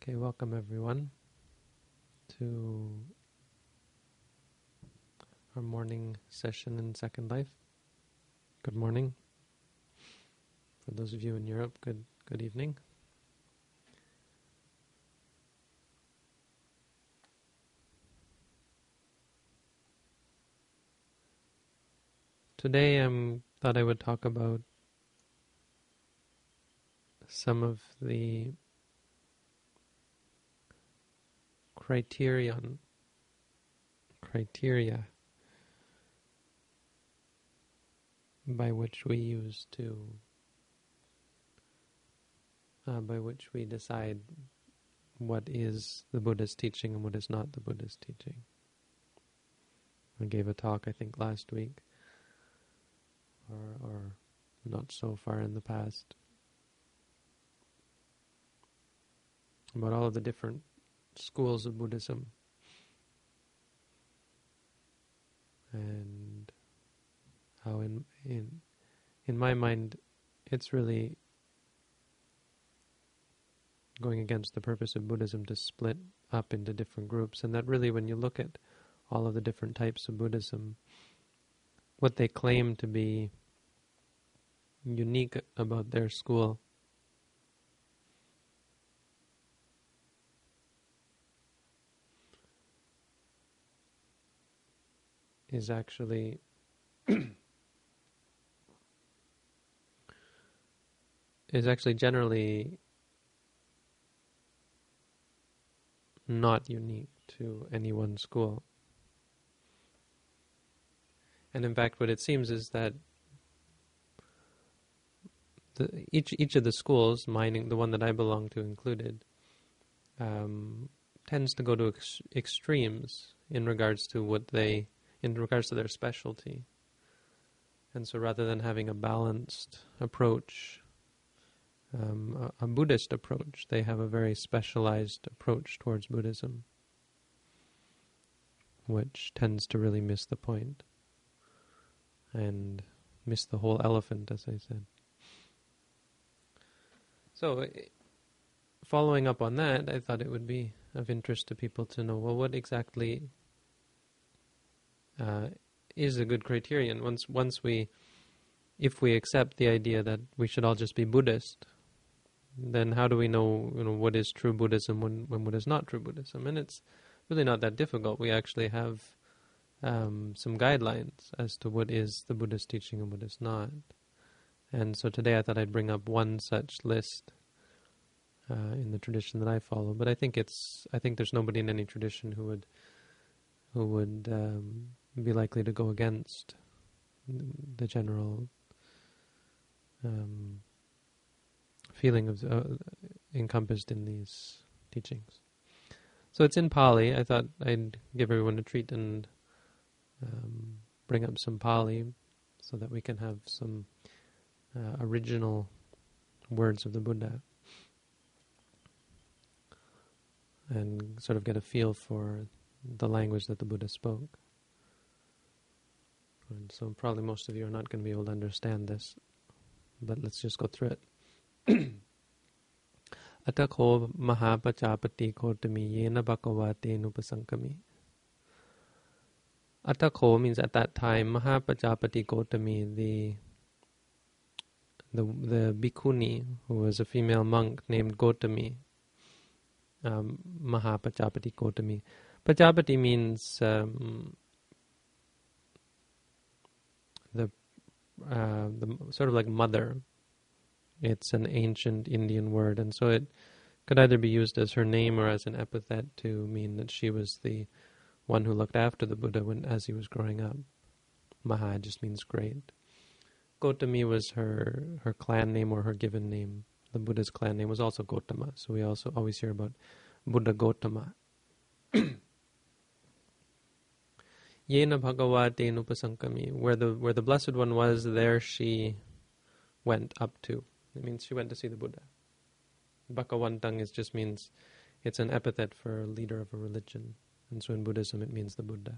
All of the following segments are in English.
Okay, welcome everyone to our morning session in Second Life. Good morning. For those of you in Europe, good evening. Today I thought I would talk about some of the criteria by which we use to by which we decide what is the Buddha's teaching and what is not the Buddha's teaching. I gave a talk, I think, last week, or not so far in the past, about all of the different schools of Buddhism, and how in my mind it's really going against the purpose of Buddhism to split up into different groups, and that really, when you look at all of the different types of Buddhism, what they claim to be unique about their school is actually generally not unique to any one school. And in fact, what it seems is that each of the schools, mine, the one that I belong to included, tends to go to extremes in regards to their specialty. And so rather than having a balanced approach, a Buddhist approach, they have a very specialized approach towards Buddhism, which tends to really miss the point and miss the whole elephant, as I said. So, following up on that, I thought it would be of interest to people to know, well, what exactly is a good criterion? If we accept the idea that we should all just be Buddhist, then how do we know, what is true Buddhism when what is not true Buddhism? And it's really not that difficult. We actually have some guidelines as to what is the Buddhist teaching and what is not. And so today I thought I'd bring up one such list in the tradition that I follow. But I think there's nobody in any tradition who would be likely to go against the general feeling of encompassed in these teachings. So it's in Pali. I thought I'd give everyone a treat and bring up some Pali so that we can have some original words of the Buddha and sort of get a feel for the language that the Buddha spoke. And so probably most of you are not going to be able to understand this, but let's just go through it. Atakho mahapachapati kotami yena bhagavate nupasankami. Atakho means at that time. Mahapachapati Gotami, the bhikkhuni, who was a female monk named Gotami. Mahapachapati Gotami. Pachapati means the sort of like mother. It's an ancient Indian word, and so it could either be used as her name or as an epithet to mean that she was the one who looked after the Buddha as he was growing up. Maha just means great. Gotami was her clan name or her given name. The Buddha's clan name was also Gotama, so we also always hear about Buddha Gotama. Yena Bhagavate Nupasankami, where the Blessed One was, there she went up to. It means she went to see the Buddha. Bhagavantang just means it's an epithet for a leader of a religion. And so in Buddhism it means the Buddha.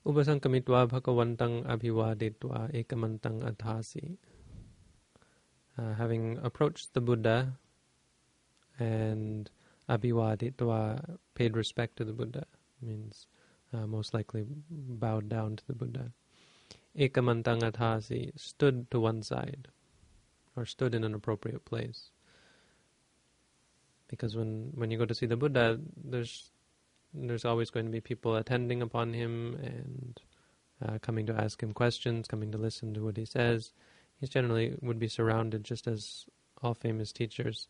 Upasankamitva bhagavantang abhivaditva ekamantang athasi. having approached the Buddha and abhivaditva, paid respect to the Buddha, means most likely bowed down to the Buddha. Ekamantang athasi, stood to one side, or stood in an appropriate place. Because when you go to see the Buddha, there's always going to be people attending upon him and coming to ask him questions, coming to listen to what he says. He generally would be surrounded, just as all famous teachers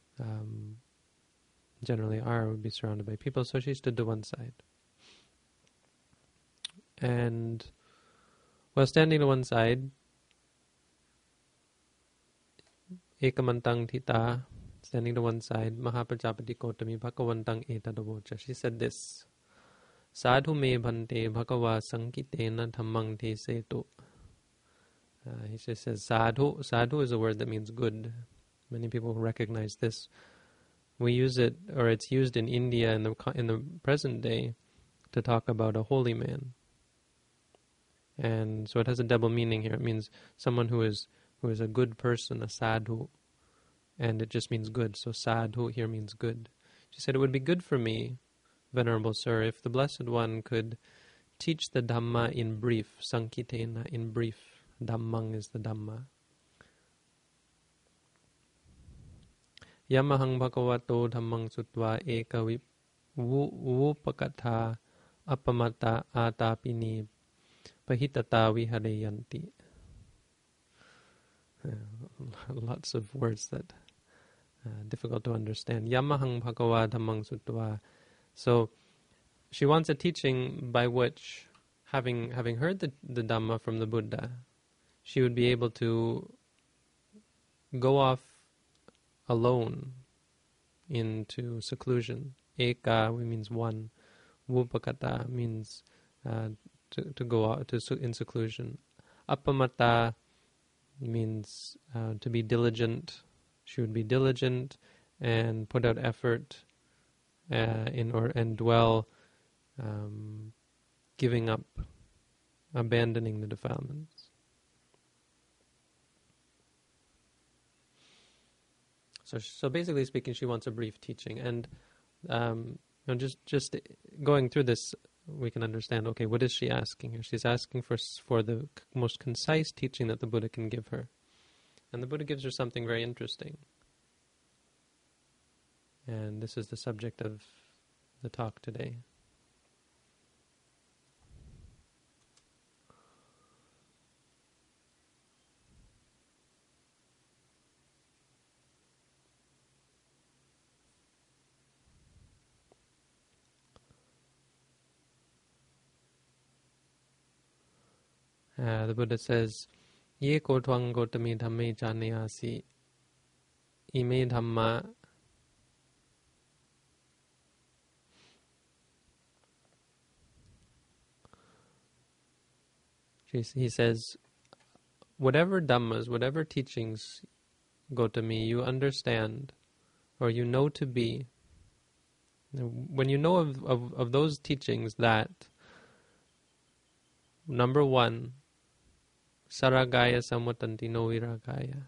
generally are, would be surrounded by people. So she stood to one side. And while standing to one side, ekamantang thita, standing to one side, Mahaprajapati Kotami Bhakavantang etadavocha. She said this: Sadhu me bhante bhakava sankitena dhammang te setu. He just says sadhu. Sadhu is a word that means good. Many people recognize this. We use it, or it's used in India in the present day, to talk about a holy man. And so it has a double meaning here. It means someone who is a good person, a sadhu, and it just means good. So sadhu here means good. She said, it would be good for me, Venerable Sir, if the Blessed One could teach the Dhamma in brief, sankitena, in brief. Dhammang is the Dhamma. Yamahang bhagavato dhammang sutva eka vupakatha apamata atapini pahitata vihareyanti. Lots of words that difficult to understand. Yamahang bhagava dhammang sutva. So she wants a teaching by which, having heard the Dhamma from the Buddha, she would be able to go off alone into seclusion. Eka means one. Vupakata means to go out in seclusion. Appamata means to be diligent. She would be diligent and put out effort and dwell, giving up, abandoning the defilements. So basically speaking, she wants a brief teaching, and just going through this, we can understand. Okay, what is she asking here? She's asking for the most concise teaching that the Buddha can give her, and the Buddha gives her something very interesting. And this is the subject of the talk today. The Buddha says, Ye kotwang gotami dhamme janayasi ime dhamma He says, whatever dhammas, whatever teachings, Gotami, you understand or you know to be, when you know of those teachings that, number one, saragaya samvatanti no viragaya,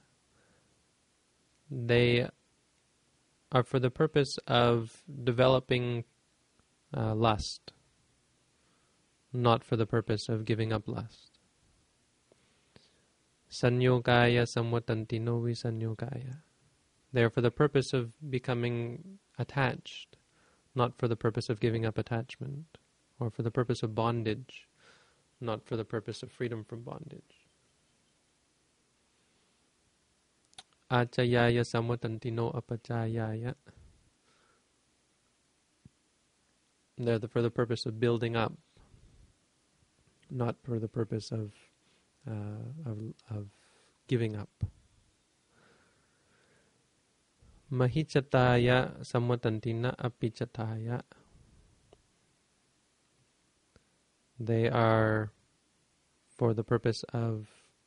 they are for the purpose of developing lust, not for the purpose of giving up lust. Sanyogaya samvatanti no visanyogaya. They are for the purpose of becoming attached, not for the purpose of giving up attachment, or for the purpose of bondage, not for the purpose of freedom from bondage. Achayaya samvatanti no apachayaya. They're for the purpose of building up, not for the purpose of giving up. Mahichataya samvatantina apichataya. They are for the purpose of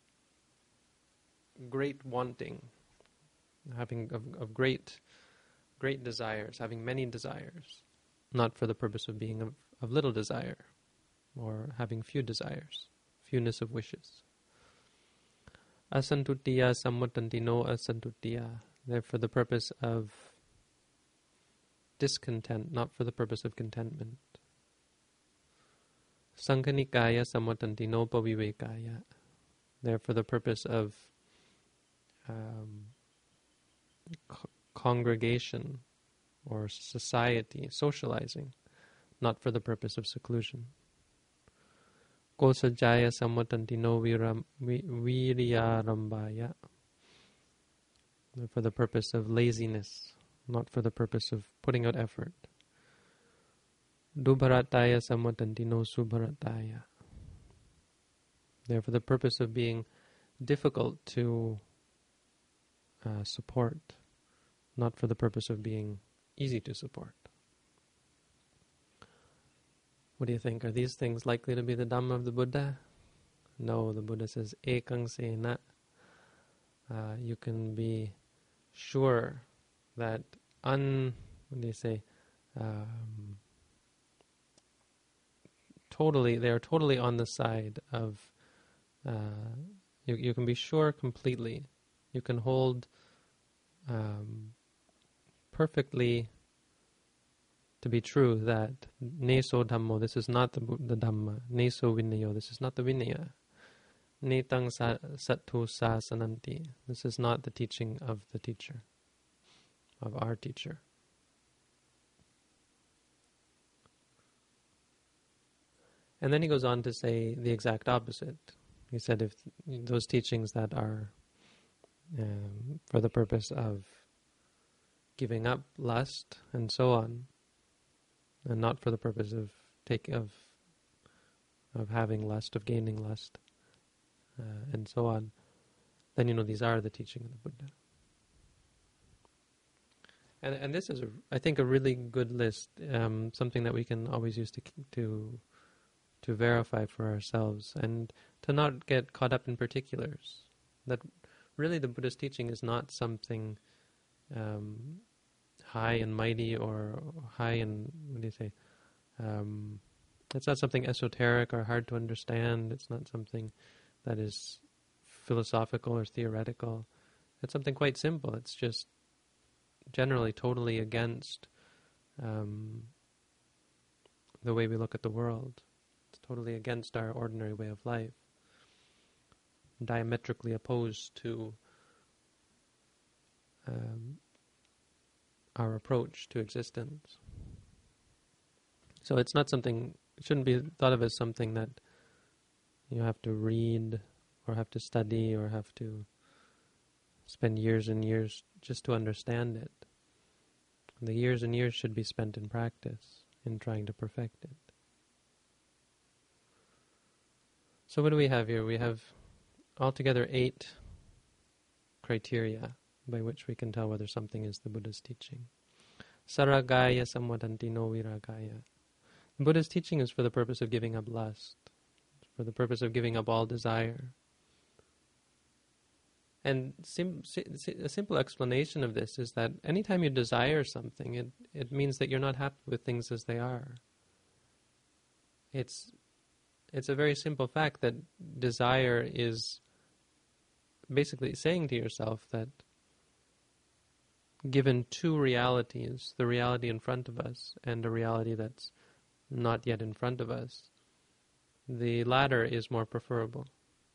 great wanting, having of great desires, having many desires, not for the purpose of being of little desire, or having few desires, fewness of wishes. Asantuttiya samvatanti no asantuttiya. They're for the purpose of discontent, not for the purpose of contentment. Sankanikaya samvatanti no pavivekaya. They're for the purpose of congregation or society, socializing, not for the purpose of seclusion. Kosajaya samvatanti no viryarambaya. They're for the purpose of laziness, not for the purpose of putting out effort. Dubharataya samvatanti no subharataya. They're for the purpose of being difficult to support, not for the purpose of being easy to support. What do you think? Are these things likely to be the Dhamma of the Buddha? No, the Buddha says, ekang sena. You can be sure that what do you say? They are totally on the side of, you can be sure completely. You can hold perfectly to be true that neso dhammo, this is not the Dhamma. Neso vinayo, this is not the Vinaya. Netang sattu sasananti, this is not the teaching of the teacher, of our teacher. And then he goes on to say the exact opposite. He said if those teachings that are for the purpose of giving up lust and so on, and not for the purpose of having lust, of gaining lust, and so on, then these are the teaching of the Buddha. And this is, I think, a really good list, something that we can always use to verify for ourselves, and to not get caught up in particulars. That really the Buddha's teaching is not something high and mighty or high and, it's not something esoteric or hard to understand. It's not something that is philosophical or theoretical. It's something quite simple. It's just generally totally against the way we look at the world. It's totally against our ordinary way of life. Diametrically opposed to our approach to existence. So it's not something, it shouldn't be thought of as something that you have to read or have to study or have to spend years and years just to understand it. The years and years should be spent in practice, in trying to perfect it. So what do we have here? We have altogether 8 criteria by which we can tell whether something is the Buddha's teaching. Saragaya samvadanti no viragaya. The Buddha's teaching is for the purpose of giving up lust, for the purpose of giving up all desire. And a simple explanation of this is that anytime you desire something, it means that you're not happy with things as they are. It's a very simple fact that desire is basically saying to yourself that given 2 realities, the reality in front of us and a reality that's not yet in front of us, the latter is more preferable.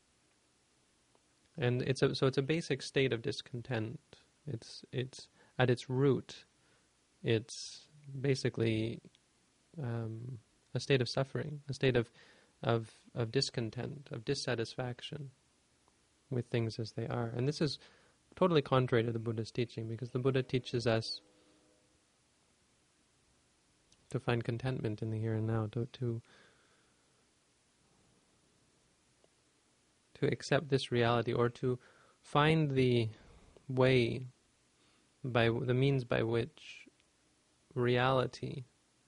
And it's a basic state of discontent. It's at its root, it's basically a state of suffering, a state of discontent, of dissatisfaction with things as they are. And this is totally contrary to the Buddha's teaching, because the Buddha teaches us to find contentment in the here and now, to accept this reality, or to find the way, by the means by which reality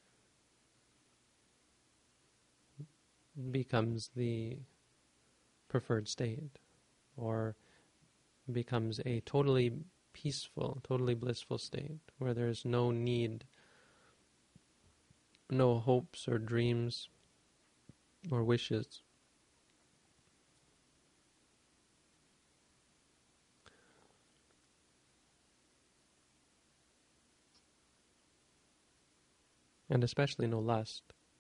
becomes the preferred state, or becomes a totally peaceful, totally blissful state, where there is no need, no hopes or dreams or wishes and especially no lust.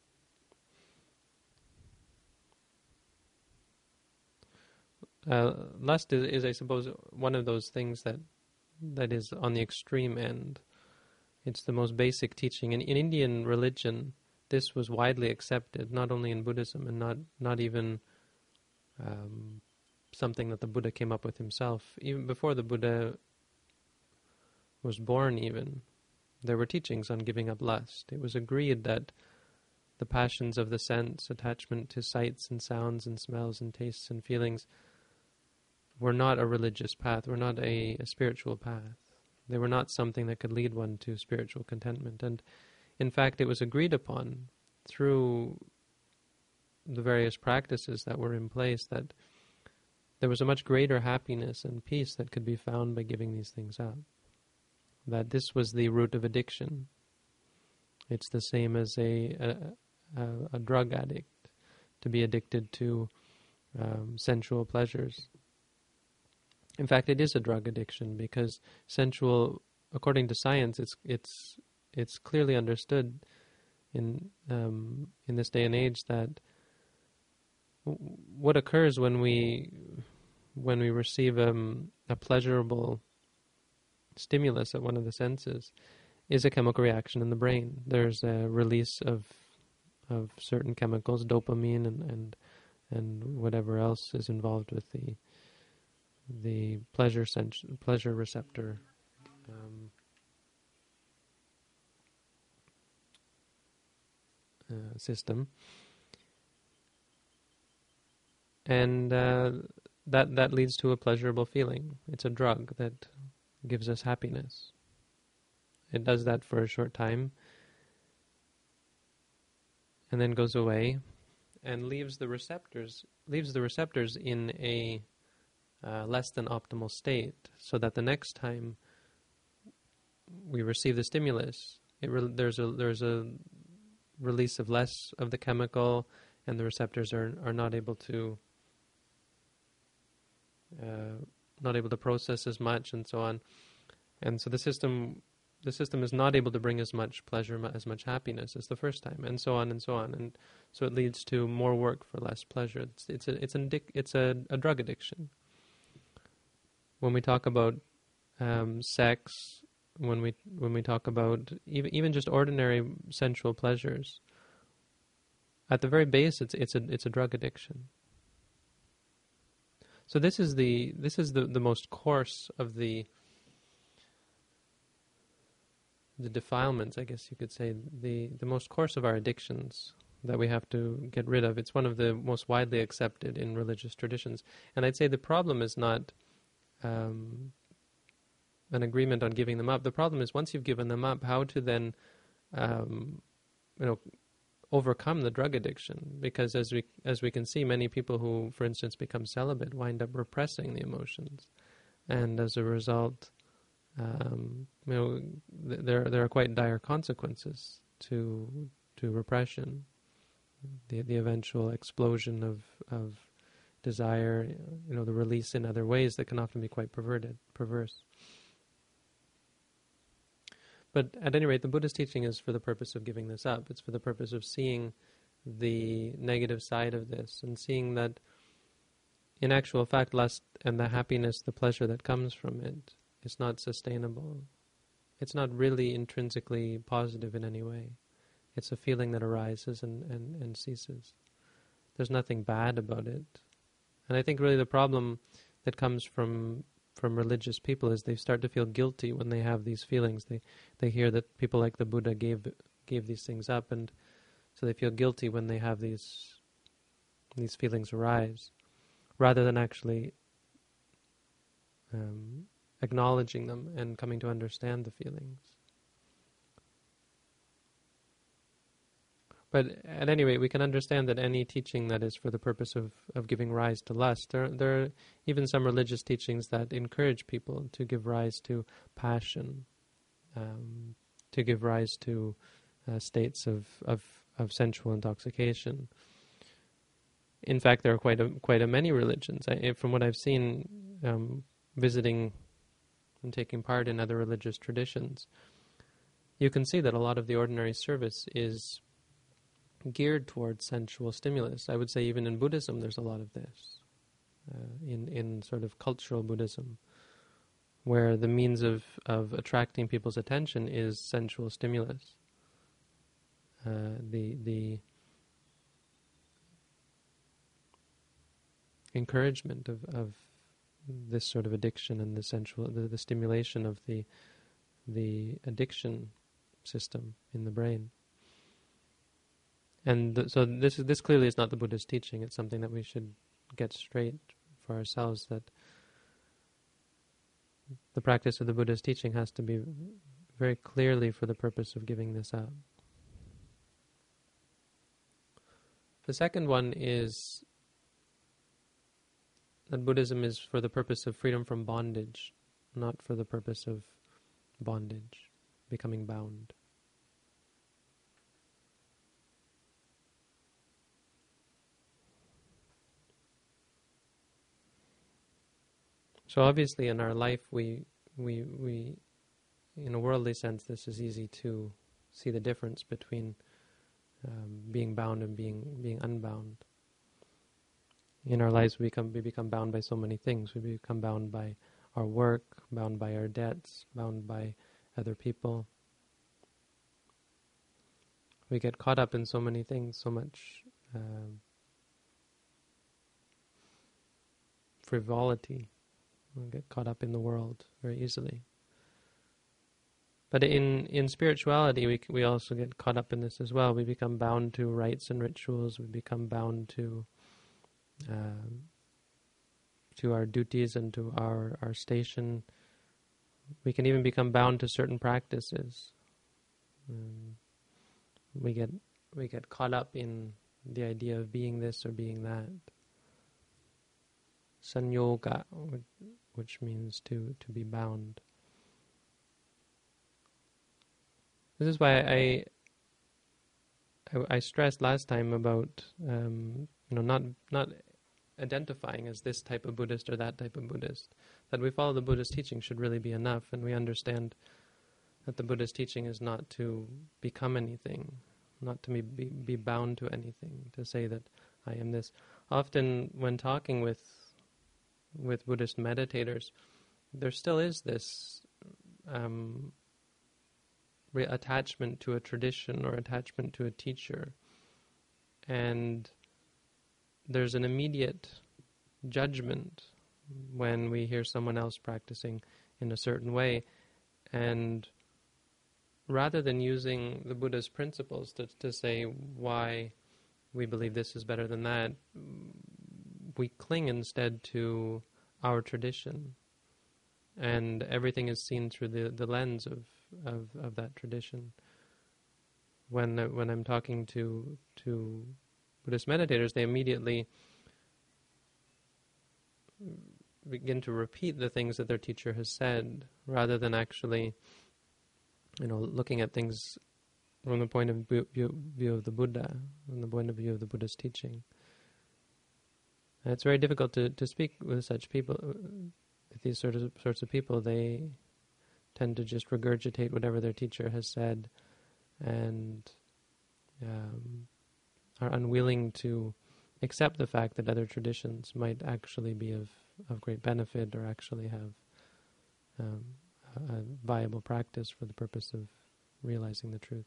Lust is, I suppose, one of those things that is on the extreme end. It's the most basic teaching. In Indian religion, this was widely accepted, not only in Buddhism, and not even something that the Buddha came up with himself. Even before the Buddha was born even, there were teachings on giving up lust. It was agreed that the passions of the sense, attachment to sights and sounds and smells and tastes and feelings, were not a religious path, were not a spiritual path. They were not something that could lead one to spiritual contentment. And in fact, it was agreed upon through the various practices that were in place that there was a much greater happiness and peace that could be found by giving these things up. That this was the root of addiction. It's the same as a drug addict, to be addicted to sensual pleasures. In fact, it is a drug addiction because sensual, according to science, it's clearly understood in this day and age that what occurs when we receive a pleasurable stimulus at one of the senses is a chemical reaction in the brain. There's a release of certain chemicals, dopamine and whatever else is involved with the pleasure receptor system, and that leads to a pleasurable feeling. It's a drug that gives us happiness. It does that for a short time, and then goes away, and leaves the receptors in a less than optimal state, so that the next time we receive the stimulus, there's a release of less of the chemical, and the receptors are not able to process as much, and so on. And so the system is not able to bring as much pleasure, as much happiness as the first time, and so on and so on. And so it leads to more work for less pleasure. It's a drug addiction. When we talk about sex, when we talk about even just ordinary sensual pleasures, at the very base, it's a drug addiction. So this is the most coarse of the defilements, I guess you could say, the most coarse of our addictions that we have to get rid of. It's one of the most widely accepted in religious traditions. And I'd say the problem is not an agreement on giving them up. The problem is once you've given them up, how to then overcome the drug addiction. Because as we can see, many people who, for instance, become celibate wind up repressing the emotions, and as a result, there are quite dire consequences to repression. The eventual explosion of desire, the release in other ways that can often be quite perverse. But at any rate, the Buddha's teaching is for the purpose of giving this up. It's for the purpose of seeing the negative side of this and seeing that, in actual fact, lust and the happiness, the pleasure that comes from it is not sustainable. It's not really intrinsically positive in any way. It's a feeling that arises and ceases. There's nothing bad about it. And I think really the problem that comes from religious people is they start to feel guilty when they have these feelings. They hear that people like the Buddha gave these things up, and so they feel guilty when they have these feelings arise, rather than actually acknowledging them and coming to understand the feelings. But at any rate, we can understand that any teaching that is for the purpose of giving rise to lust, there are even some religious teachings that encourage people to give rise to passion, to give rise to states of sensual intoxication. In fact, there are quite a many religions. From what I've seen, visiting and taking part in other religious traditions, you can see that a lot of the ordinary service is geared towards sensual stimulus. I would say even in Buddhism there's a lot of this, in sort of cultural Buddhism, where the means of attracting people's attention is sensual stimulus. The encouragement of this sort of addiction and the sensual, the stimulation of the addiction system in the brain. And so this clearly is not the Buddha's teaching. It's something that we should get straight for ourselves, that the practice of the Buddha's teaching has to be very clearly for the purpose of giving this up. The second one is that Buddhism is for the purpose of freedom from bondage, not for the purpose of bondage, becoming bound. So obviously in our life we in a worldly sense, this is easy to see the difference between being bound and being unbound. In our lives we become bound by so many things. We become bound by our work, bound by our debts, bound by other people. We get caught up in so many things, so much frivolity. We get caught up in the world very easily. But in spirituality, we also get caught up in this as well. We become bound to rites and rituals. We become bound to our duties and to our station. We can even become bound to certain practices. We get caught up in the idea of being this or being that. Sanyoga, which means to be bound. This is why I stressed last time about not identifying as this type of Buddhist or that type of Buddhist. That we follow the Buddhist teaching should really be enough, and we understand that the Buddhist teaching is not to become anything, not to be bound to anything, to say that I am this. Often when talking with Buddhist meditators, there still is this attachment to a tradition or attachment to a teacher, and there's an immediate judgment when we hear someone else practicing in a certain way, and rather than using the Buddha's principles to say why we believe this is better than that, we cling instead to our tradition, and everything is seen through the lens of that tradition. When I'm talking to Buddhist meditators, they immediately begin to repeat the things that their teacher has said, rather than actually, looking at things from the point of view of the Buddha, from the point of view of the Buddha's teaching. And it's very difficult to speak with such people, with these sorts of people. They tend to just regurgitate whatever their teacher has said, and are unwilling to accept the fact that other traditions might actually be of great benefit, or actually have a viable practice for the purpose of realizing the truth.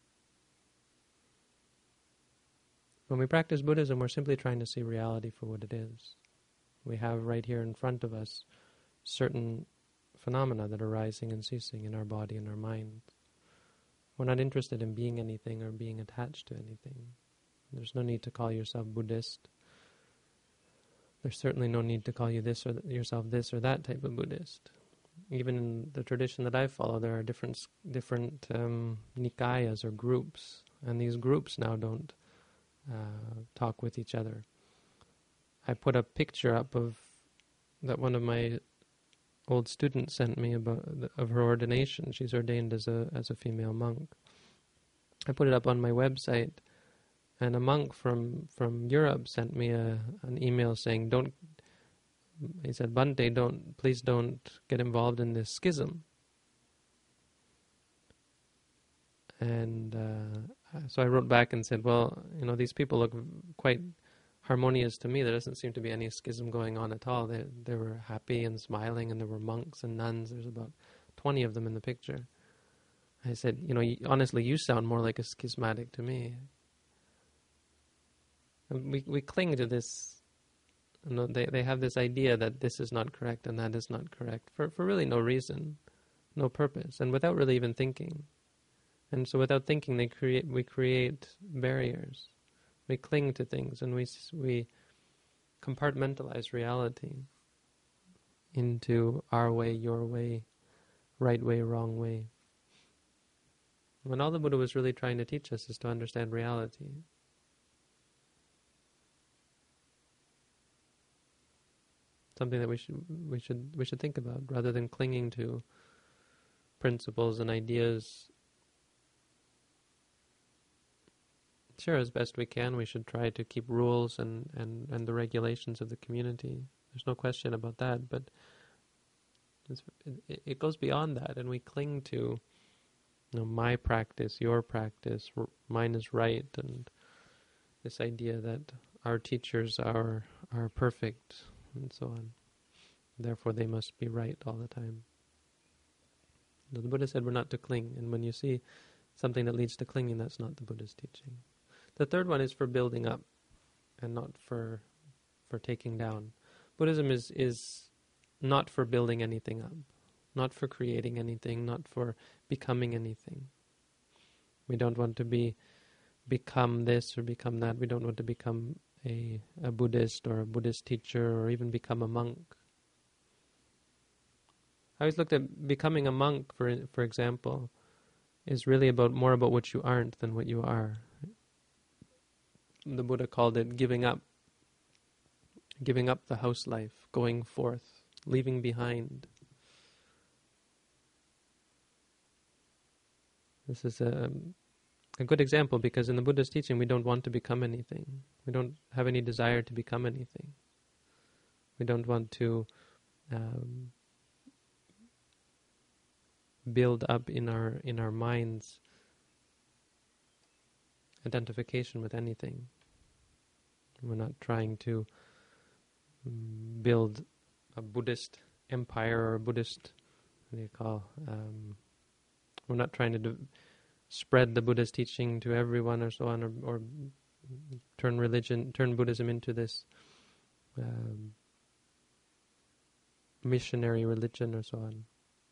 When we practice Buddhism, we're simply trying to see reality for what it is. We have right here in front of us certain phenomena that are rising and ceasing in our body and our mind. We're not interested in being anything or being attached to anything. There's no need to call yourself Buddhist. There's certainly no need to call you this or yourself this or that type of Buddhist. Even in the tradition that I follow, there are different nikayas or groups, and these groups now don't talk with each other. I put a picture up that one of my old students sent me of her ordination. She's ordained as a female monk. I put it up on my website, and a monk from Europe sent me an email saying, he said, Bhante, please don't get involved in this schism. And so I wrote back and said, well, these people look quite harmonious to me. There doesn't seem to be any schism going on at all. They were happy and smiling, and there were monks and nuns. There's about 20 of them in the picture. I said, honestly, you sound more like a schismatic to me. And we cling to this. They have this idea that this is not correct and that is not correct for really no reason, no purpose, and without really even thinking. And so without thinking, we create barriers. We cling to things, and we compartmentalize reality into our way, your way, right way, wrong way. When all the Buddha was really trying to teach us is to understand reality. Something that we should think about, rather than clinging to principles and ideas. Sure, as best we can, we should try to keep rules and the regulations of the community. There's no question about that, but it goes beyond that, and we cling to my practice, your practice, mine is right, and this idea that our teachers are perfect, and so on. Therefore, they must be right all the time. The Buddha said we're not to cling, and when you see something that leads to clinging, that's not the Buddha's teaching. The third one is for building up, and not for taking down. Buddhism is not for building anything up, not for creating anything, not for becoming anything. We don't want to become this or become that. We don't want to become a Buddhist or a Buddhist teacher or even become a monk. I always looked at becoming a monk, for example, is really more about what you aren't than what you are. The Buddha called it giving up the house life, going forth, leaving behind. This is a good example, because in the Buddha's teaching we don't want to become anything. We don't have any desire to become anything. We don't want to build up in our minds identification with anything. We're not trying to build a Buddhist empire or a Buddhist, we're not trying to spread the Buddha's teaching to everyone or so on, or turn Buddhism into this missionary religion or so on.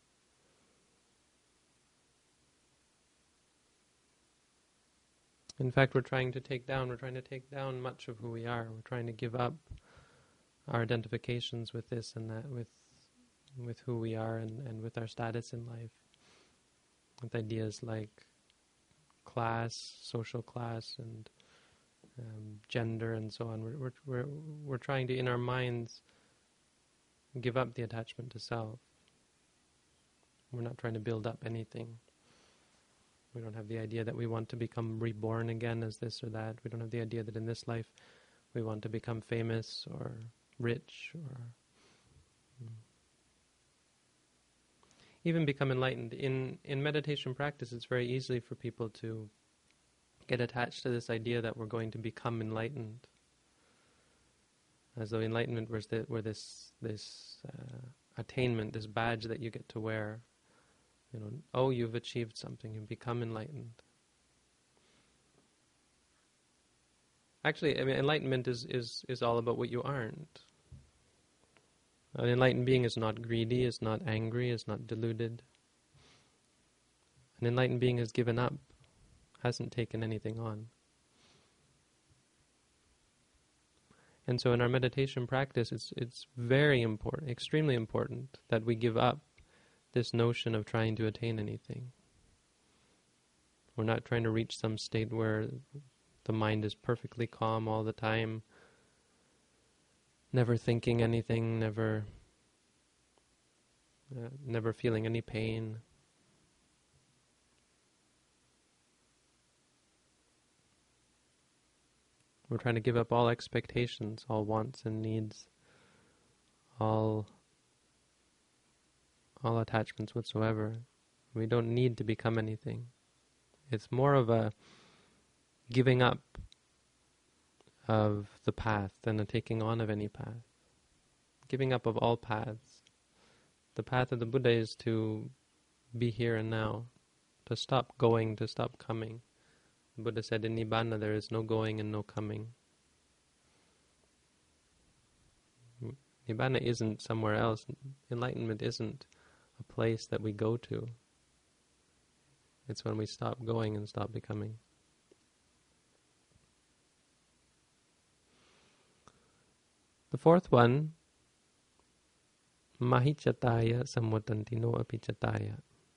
In fact, we're trying to take down much of who we are. We're trying to give up our identifications with this and that, with who we are and with our status in life, with ideas like class, social class, and gender, and so on. We're trying to, in our minds, give up the attachment to self. We're not trying to build up anything. We don't have the idea that we want to become reborn again as this or that. We don't have the idea that in this life we want to become famous or rich or even become enlightened. In meditation practice, it's very easy for people to get attached to this idea that we're going to become enlightened, as though enlightenment were this attainment, this badge that you get to wear. You've achieved something, you've become enlightened. Actually, enlightenment is all about what you aren't. An enlightened being is not greedy, is not angry, is not deluded. An enlightened being has given up, hasn't taken anything on. And so in our meditation practice, it's very important, extremely important, that we give up this notion of trying to attain anything. We're not trying to reach some state where the mind is perfectly calm all the time, never thinking anything, never feeling any pain. We're trying to give up all expectations, all wants and needs, all attachments whatsoever. We don't need to become anything. It's more of a giving up of the path than a taking on of any path. Giving up of all paths. The path of the Buddha is to be here and now, to stop going, to stop coming. The Buddha said in Nibbana there is no going and no coming. Nibbana isn't somewhere else. Enlightenment isn't a place that we go to. It's when we stop going and stop becoming. The fourth one, mahichataya samvatantino apichataya.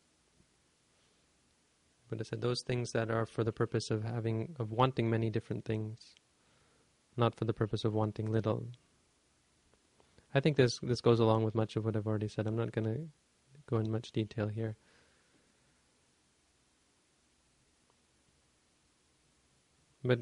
Buddha said those things that are for the purpose of wanting many different things, not for the purpose of wanting little. I think this goes along with much of what I've already said. I'm not going to go in much detail here. But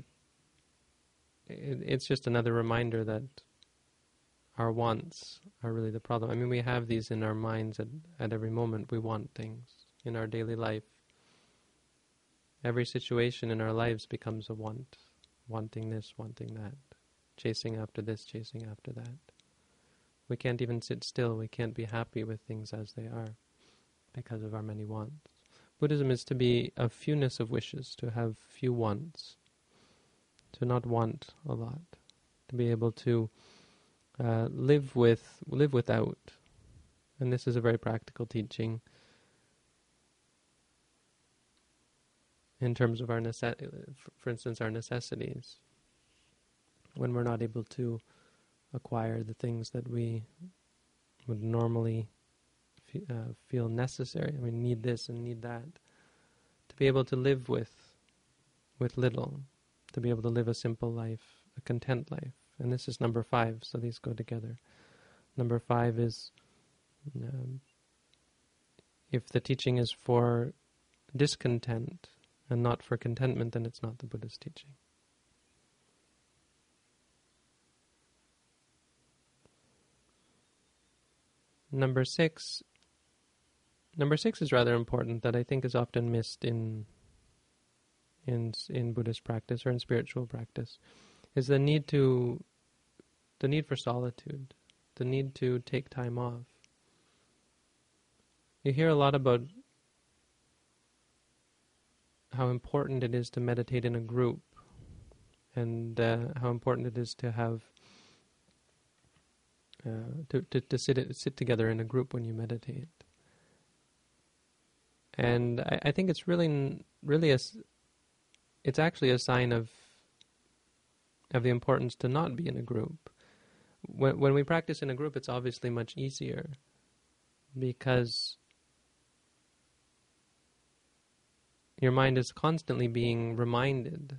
it's just another reminder that our wants are really the problem. I mean, we have these in our minds at every moment. We want things in our daily life. Every situation in our lives becomes a want. Wanting this, wanting that. Chasing after this, chasing after that. We can't even sit still. We can't be happy with things as they are because of our many wants. Buddhism is to be a fewness of wishes, to have few wants, to not want a lot, to be able to live without. And this is a very practical teaching in terms of our for instance, our necessities. When we're not able to acquire the things that we would normally feel necessary. I mean, need this and need that. To be able to live with little, to be able to live a simple life, a content life. And this is number 5, so these go together. Number 5 is, if the teaching is for discontent and not for contentment, then it's not the Buddha's teaching. Number 6 is rather important, that I think is often missed in Buddhist practice or in spiritual practice, is the need for solitude, the need to take time off. You hear a lot about how important it is to meditate in a group, and how important it is to have to sit together in a group when you meditate. And I think it's really it's actually a sign of the importance to not be in a group. When we practice in a group, it's obviously much easier because your mind is constantly being reminded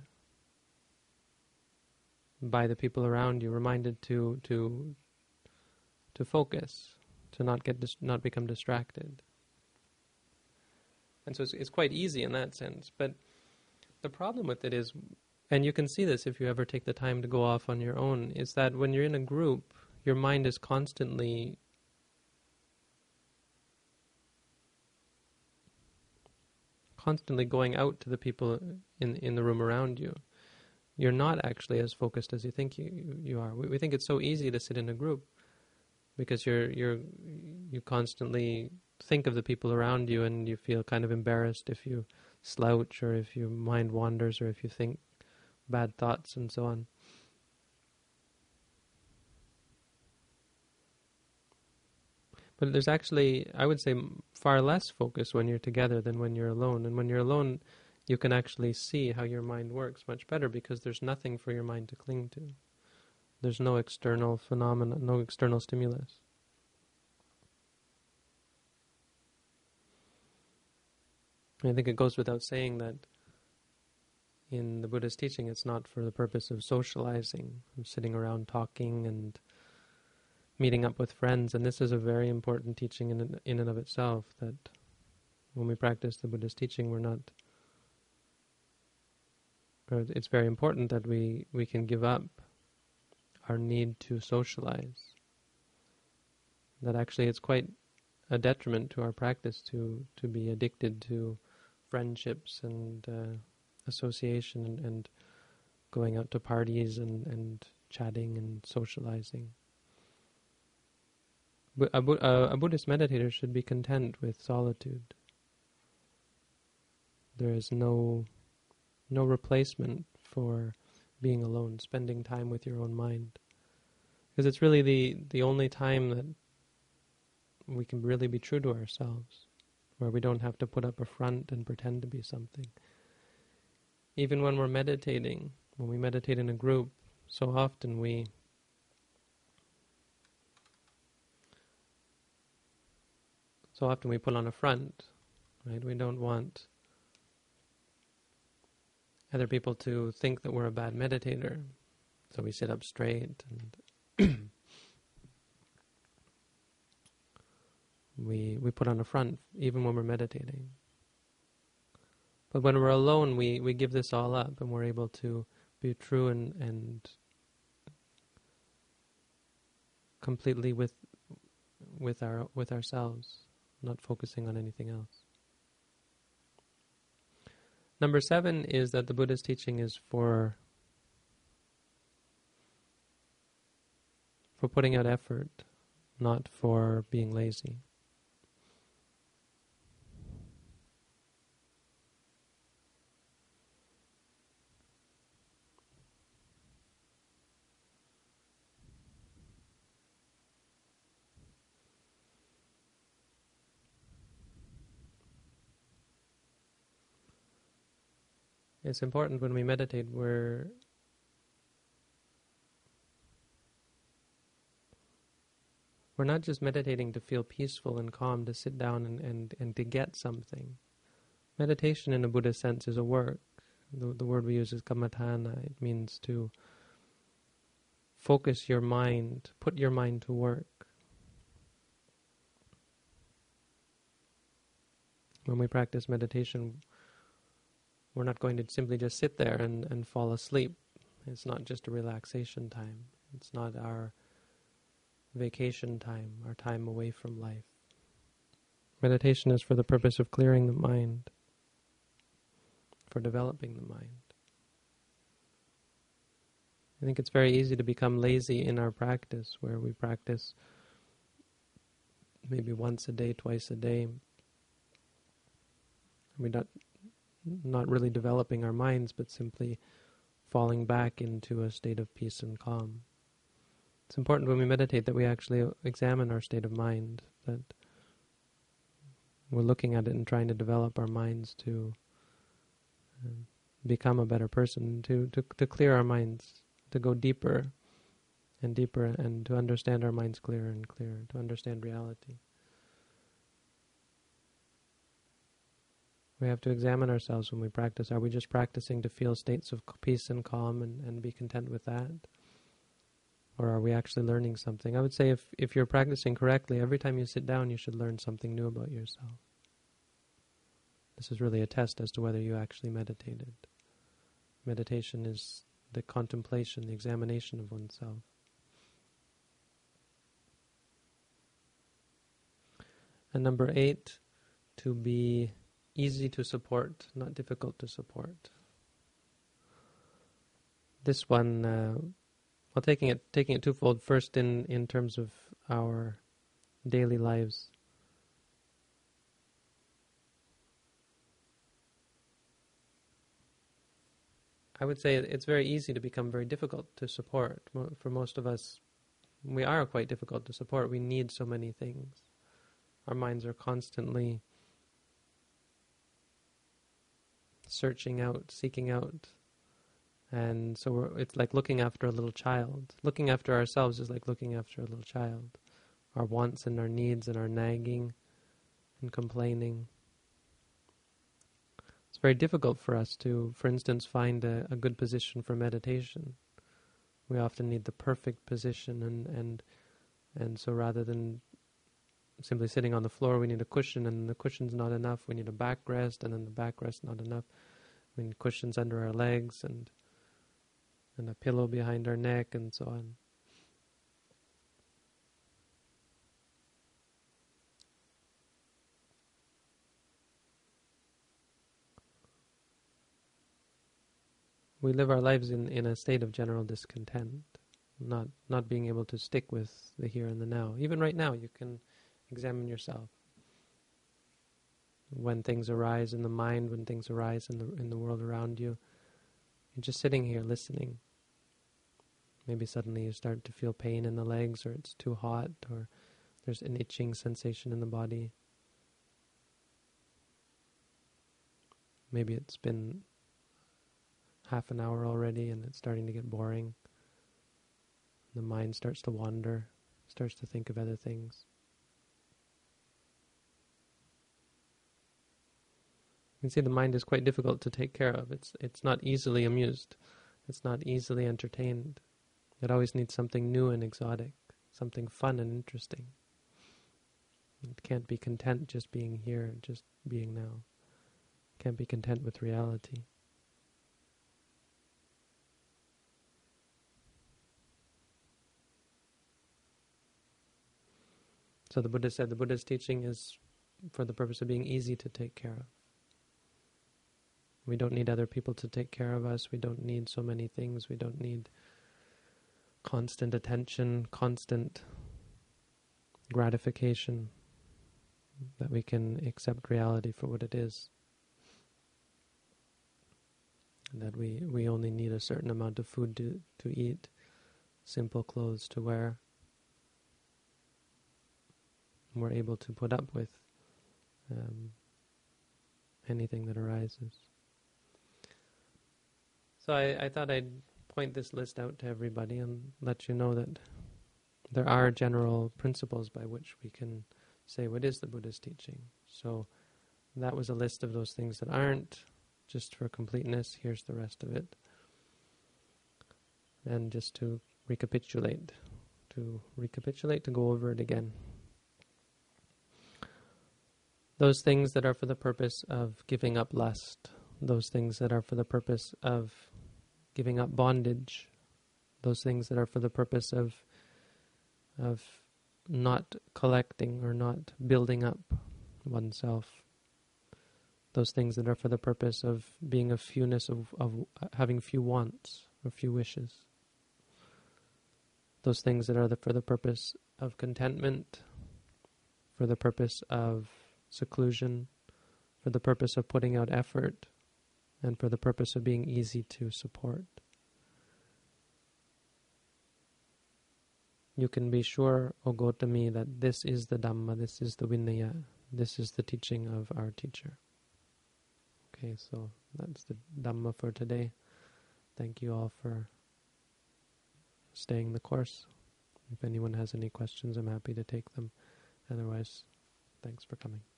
by the people around you, reminded to focus, to not become distracted. And so it's quite easy in that sense. But the problem with it is, and you can see this if you ever take the time to go off on your own, is that when you're in a group, your mind is constantly going out to the people in the room around you. You're not actually as focused as you think you are. We think it's so easy to sit in a group because you constantly think of the people around you, and you feel kind of embarrassed if you slouch or if your mind wanders or if you think bad thoughts and so on. But there's actually, I would say, far less focus when you're together than when you're alone. And when you're alone, you can actually see how your mind works much better because there's nothing for your mind to cling to. There's no external phenomena, no external stimulus. I think it goes without saying that in the Buddha's teaching, it's not for the purpose of socializing, of sitting around talking and meeting up with friends. And this is a very important teaching in and of itself, that when we practice the Buddha's teaching, it's very important that we can give up our need to socialize. That actually it's quite a detriment to our practice to be addicted to friendships and association and going out to parties and chatting and socializing. A Buddhist meditator should be content with solitude. There is no replacement for being alone, spending time with your own mind. Because it's really the only time that we can really be true to ourselves, where we don't have to put up a front and pretend to be something. Even when we're meditating, when we meditate in a group, so often we put on a front, right? We don't want other people to think that we're a bad meditator, so we sit up straight and we put on a front even when we're meditating. But when we're alone, we give this all up and we're able to be true and completely with ourselves, not focusing on anything else. Number 7 is that the Buddha's teaching is for putting out effort, not for being lazy. It's important when we meditate, we're not just meditating to feel peaceful and calm, to sit down and to get something. Meditation in a Buddhist sense is a work. The word we use is kammatthana. It means to focus your mind, put your mind to work. When we practice meditation, we're not going to simply just sit there and fall asleep. It's not just a relaxation time. It's not our vacation time, our time away from life. Meditation is for the purpose of clearing the mind, for developing the mind. I think it's very easy to become lazy in our practice, where we practice maybe once a day, twice a day. We're not really developing our minds, but simply falling back into a state of peace and calm. It's important when we meditate that we actually examine our state of mind, that we're looking at it and trying to develop our minds to become a better person, to clear our minds, to go deeper and deeper, and to understand our minds clearer and clearer, to understand reality. We have to examine ourselves when we practice. Are we just practicing to feel states of peace and calm and be content with that? Or are we actually learning something? I would say if you're practicing correctly, every time you sit down, you should learn something new about yourself. This is really a test as to whether you actually meditated. Meditation is the contemplation, the examination of oneself. And number 8, to be easy to support, not difficult to support. This one, taking it twofold. First, in terms of our daily lives. I would say it's very easy to become very difficult to support. For most of us, we are quite difficult to support. We need so many things. Our minds are constantly searching out, seeking out. And so it's like looking after a little child. Looking after ourselves is like looking after a little child. Our wants and our needs and our nagging and complaining. It's very difficult for us to, for instance, find a good position for meditation. We often need the perfect position, and so rather than simply sitting on the floor, we need a cushion, and the cushion's not enough. We need a backrest, and then the backrest not enough. We need cushions under our legs and a pillow behind our neck, and so on. we live our lives in a state of general discontent, not being able to stick with the here and the now. Even right now, you can examine yourself. When things arise in the mind, when things arise in the world around you, you're just sitting here listening. Maybe suddenly you start to feel pain in the legs, or it's too hot, or there's an itching sensation in the body. Maybe it's been half an hour already and it's starting to get boring. The mind starts to wander, starts to think of other things. You can see the mind is quite difficult to take care of. It's not easily amused. It's not easily entertained. It always needs something new and exotic, something fun and interesting. It can't be content just being here, just being now. It can't be content with reality. So the Buddha said the Buddha's teaching is for the purpose of being easy to take care of. We don't need other people to take care of us. We don't need so many things. We don't need constant attention, constant gratification, that we can accept reality for what it is. And that we only need a certain amount of food to eat, simple clothes to wear. And we're able to put up with anything that arises. So I thought I'd point this list out to everybody and let you know that there are general principles by which we can say what is the Buddha's teaching. So that was a list of those things that aren't. Just for completeness, here's the rest of it. And just to recapitulate, to go over it again. Those things that are for the purpose of giving up lust, those things that are for the purpose of giving up bondage, those things that are for the purpose of not collecting or not building up oneself, those things that are for the purpose of being a fewness, of having few wants or few wishes, those things that are for the purpose of contentment, for the purpose of seclusion, for the purpose of putting out effort, and for the purpose of being easy to support. You can be sure, O Gotami, that this is the Dhamma, this is the Vinaya, this is the teaching of our teacher. Okay, so that's the Dhamma for today. Thank you all for staying the course. If anyone has any questions, I'm happy to take them. Otherwise, thanks for coming.